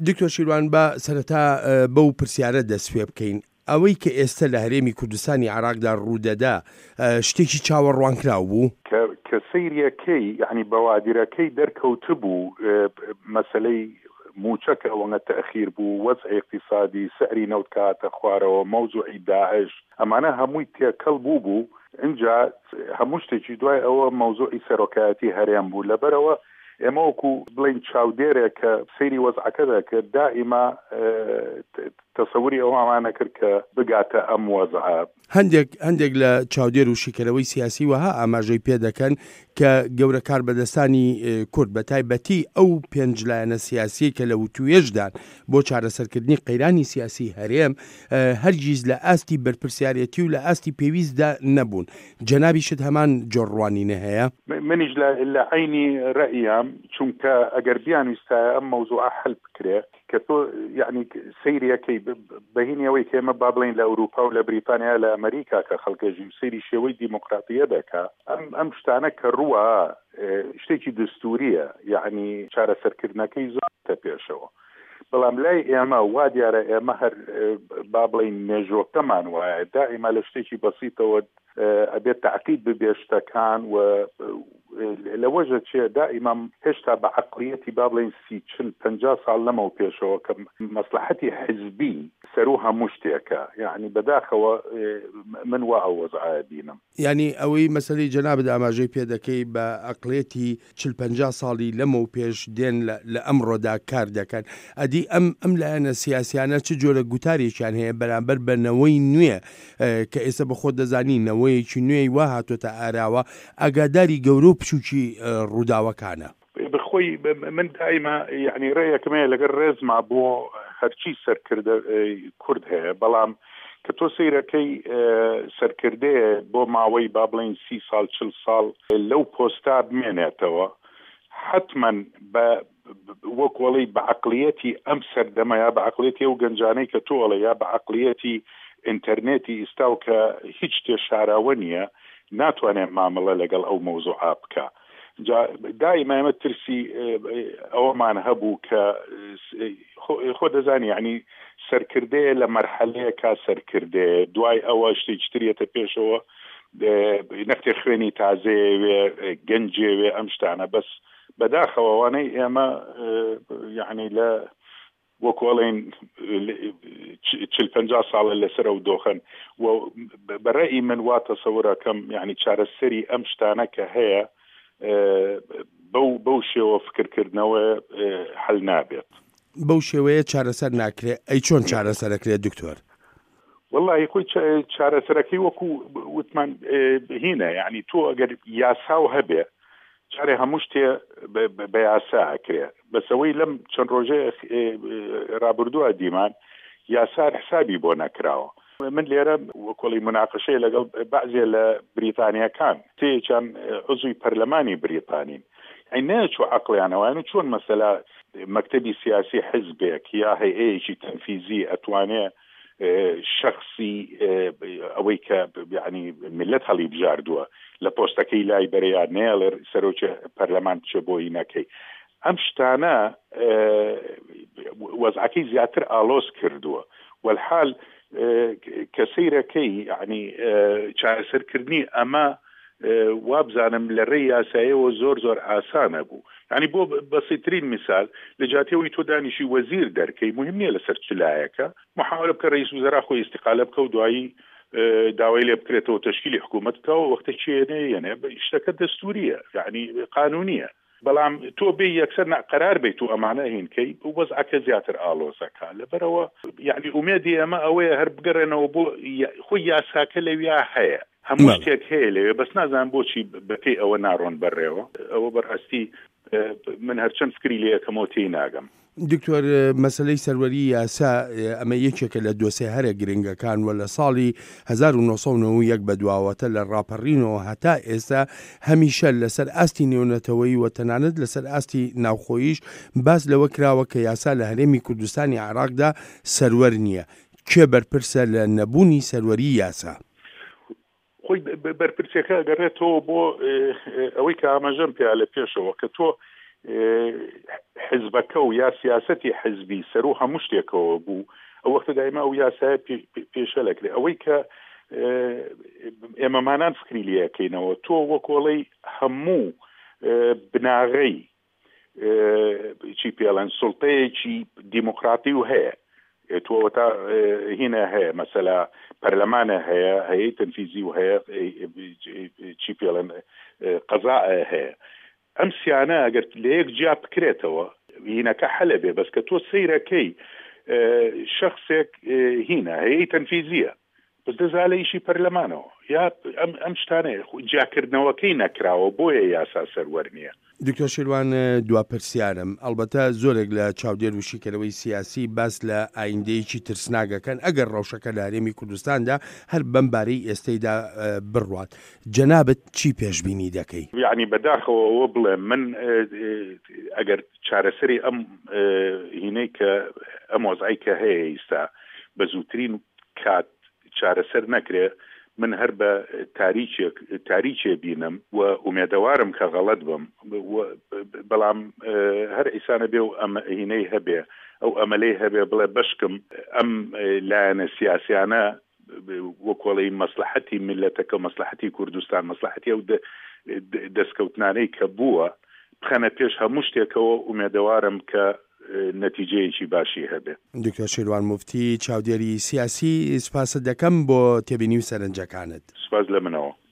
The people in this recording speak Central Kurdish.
دکتۆر شیروان بە سەرەتا بەو پرسیارە دەست پێ بکەین. ئەوەی کە ئێستا لە هەرێمی کوردستانی عێراقدا ڕوودەدا شتێکی چاوەڕوانکراو بوو کە سەیریەکەی یعنی بەوادرەکەی دەرکەوت بوو مەسلەی موچەکە ئەوەنە تەخیر بوو وەزع اقتصادی سعری نەوت کاتە خوارەوە مەوزوعی داعش ئەمانە هەمووی تێکەڵ بوو اینجا هەموو شتێکی دوای ئەوە مەوزوعی سەرۆکایەتی هەرێم بوو لەبەرەوە ئێمە وەکو بڵین چاودێرێک کە سەیری وەزعەکە دەکرد دائیما تەسەوری ئەومانە کرد کە بگاتە ئەم وەزعە. هەندێک لە چاودێر و شیکەرەوەی سیاسی وەها ئاماژەی پێ دەکەن کە گەورە کاربەدەستانی کورد بە تایبەتی ئەو پێنج لایەنە سیاسی کە لە وتوێژدان بۆ چارەسەرکردنی قەیرانی سیاسی هەرێم هەرگیز لە ئاستی بەرپرسیارەتی و لە ئاستی پێویستدا نەبوون. جەنابیشت هەمان جۆڕوانینە هەیە؟ منیش لە عینی ڕەئیم چونکە ئەگەر بیانویستایە ئەم مەوزوعە حل بکرێ کە تۆ یعنی سەیریەکەی بەهینەوەی کە ئێمە با بڵین لە ئەوروپا و لە بریتانیا لە ئەمریکا کە خەڵکەژی سەیری شێوەی دیموکراتیە دەکا ئەم شتانە کە ڕووە شتێکی دستوریە یعنی چارەسەرکردنەکەی زۆرتە پێشەوە. بەڵام لای ئێمە وا دیارە ئێمە هەر با بڵین نێژۆکەمان وایە دائیما لە شتێکی بەسیتەوە ئەبێت تەعقیب ببێ شتەکان و لەوەژە چێ دائیما هێشتا بە عەقڵیەتی با بڵین 40-50 ساڵ لەمە و پێشەوە کە مەسلحەتی حزبی سەرو هەموو شتێکە یعنی بەداخەوە من وا ئەو وەزعایە بینم. یعنی ئەوەی مەسەلەی جەنابت ئاماژەی پێ دەکەی بە عەقڵێتی 40-50 ساڵی لەمە و پێش دێن لە ئەمڕۆدا کار دەکەن. ئەدی ئەم لایەنە سیاسیانە چ جۆرە گوتارێکیان هەیە بەرامبەر بەنەوەی نوێ کە ئێستا بە خۆت دەزانی نەوەیەکی نوێی وا هاتوۆتە ئاراوە ئاگاداری گەورە و پشوکی ڕووداوەکانە. بخۆی من دائیما یعنی ڕێیەکمەیە لەگەر ڕێزما بۆ هەرچی سەرکردە کورد هەیە بەڵام کە تۆ سەیرەکەی سەرکردەیە بۆ ماوەی با بڵین 30 ساڵ 40 ساڵ لەو پۆستا بمێنێتەوە حتما بە وەکوەڵی بە عەقڵیەتی ئەم سەردەمە یا بە عەقڵیەتی ئەو گەنجانەی کە تۆڵە یا بە عەقڵیەتی ئینتەرنێتی ئێستا و کە هیچ شتێ شاراوە نییە ناتوانێت مامەڵە لەگەڵ ئەو مەوزوعا بکە. دائما ئێمە ترسی ئەوەمان هەبوو کە خۆ دەزانی یعنی سەرکردەیە لە مەرحەلەیەکا سەرکردەیە دوای ئەوە شتێکی ترێتە پێشەوە نەختێ خوێنی تازەیەوێ گەنجێوێ ئەم شتانە بەس بەداخەوەوانەی ئێمە یعنی لە وەکوڵین 40-50 ساڵە لەسەر ئەو دۆخن و بەڕێی من وا تەسەوڕەکەم یعنی چارەسەری ئەم شتانە کە هەیە بەو شێوە فکرکردنەوە حل نابێت. بەو شێوەیە چارەسەر ناکرێت. ئەی چۆن چارەسەرەکرێت دکتۆر؟ والله خۆی چارەسەرەکەی وەکو وتمان هینە یعنی تۆ ئەگەر یاساو هەبێ چارێ هەموو شتێ بە یاسا ئەکرێ بەسەوەی لەم چەند ڕۆژێ ڕابردووە دیمان یاسار حسابی بۆ نەکراوە. من لێرە وەکۆڵی مناقشەیە لەگەڵ بەعزێ لە بریتانیەکان تێیان عزوی پەرلەمانی بریتانین نەچوو عەقڵیانەوە چۆن مەسەلا مەکتەبی سیاسی حزبێک یا هەیئەیەکی تەنفیزی ئەتوانێ شخصی ئەوەی کە یعنی ملت هەڵی بژاردووە لە پۆستەکەی لای بەرەیان نێڵێر سەرۆکی پەرلەمان بچێ بۆی نەکەی ئەم شتانە وەزعەکەی زیاتر ئالۆز کردووە والحال کە سەیرەکەی یعنی چارەسەرکردنی ئەمە وابزانم لە ڕێی یاساییەوە زۆر ئاسانە بوو. یعنی بۆ بەسیترین مثال لە جاتیەوەی تۆ دانیشی وەزیر دەرکەی مهم نییە لەسەر چلایەکە محاولە بکە ڕئیس وزەرا خۆی ئیستیقالە بکە و دوایی داوای لێ بکرێتەوە تەشکیلی حکوومەت بکەوە وەختە چێنێ شتەکە دەستوریە یعنی قانونیە بەڵام تۆ بێ یەکسەر قەرار بیت و ئەمانە هینکەی و وەزعەکە زیاتر ئالۆزەکە لەبەرەوە یعنی ئومێدی ئەمە ئەوەیە هەر بگەڕێنەوە بۆ خۆی یاساکە لەویا هەیە هەموو شتێک هەیە لەوێ بەس نازان بۆچی بەپێی ئەوە ناڕۆن بەڕێوە ئەوە بەڕاستی من هەرچەند فکری لێ یەکەمەوە تێی ناگەم. دکتۆر مەسەلەی سەروەری یاسا ئەمە یەکێکە لە دۆسێ هەرە گرنگەکان و لە ساڵی 1991 بەدواوەتە لە ڕاپەڕینەوە هەتا ئێستا هەمیشە لەسەر ئاستی نێونەتەوەی و تەنانەت لەسەر ئاستی ناوخۆییش باس لەوە کراوە کە یاسا لە هەرێمی کوردستانی عێراقدا سەروەر نییە. کێ بەرپرسە لە نەبوونی سەروەری یاسا؟ خۆی بەرپرسیەکە گەڕێتەوە بۆ ئەوەی کە ئاماژەم پێیا لە پێشەوە کە تۆ حزبەکە و یا سیاسەتی حزبی سەرۆ هەموو شتێکەوە بوو ئەو وەختە دایما ئەو یاسای پێشەلەکرێ ئەوەی کە ئێمەمانان فکری لەکەینەوە تۆ وەکۆڵەی هەموو بناغەی چی پێڵەن سوڵتەیەکی دیموکراتی و هەیە تۆ تا هینە هەیە مەسەلا پەرلەمانە هەیە هەیەی تەنفیزی و هەیە چی پێڵەن قەزا هەیە ئەم سیانە ئەگەر لە یەک جیا بکرێتەوە هینەکە حەلە بێ بەس کە تۆ سەیرەکەی شخصێک هینە هەیەی تەنفیزیە بەس دەزالە ئیشی پەرلەمانەوە یا ئەم شتانەیە جاکردنەوەکەی نەکراوە بۆیە یاسا سەروەر نییە. دکتۆر شێروان دواپرسیارم ئەلبەتە زۆرێک لە چاودێر و شیکەرەوەی سیاسی باس لە ئایندەیەکی ترسناگەکەن ئەگەر ڕەوشەکە لە هەرێمی کوردستاندا هەر بەمبارەی ئێستەیدا بڕوات جەنابەت چی پێشبینی دەکەی؟ یعنی بەداخەوە بڵێ من ئەگەر چارەسەری ئەم هینەی کە ئەم وەزعی کە هەیە ئێستا بە زووترین کات چارەسەر نەکرێ من هەر بە تاریچێ بینم و ئومێدەوارم کە غەڵەت بم بەڵام هەر ئیسانە بێ و ئەمە هینەی هەبێ ئەو ئەمەلەی هەبێ بڵێ بەشکم ئەم لایەنە سیاسیانە وەکۆڵی مەسلحەتی میلەتەکە و مەسلحەتی کوردستان مەسلحەتی ئەو دەستکەوتنانەی کە بووە بخەنە پێش هەموو شتێکەوە ئومێدەوارم کە نەتیجەیەکی باشی هەبێ. دکتۆر شێروان موفتی چاودێری سیاسی سپاس دەکەم بۆ تێبینی و سەرنجەکانت. سپاس لە منەوە.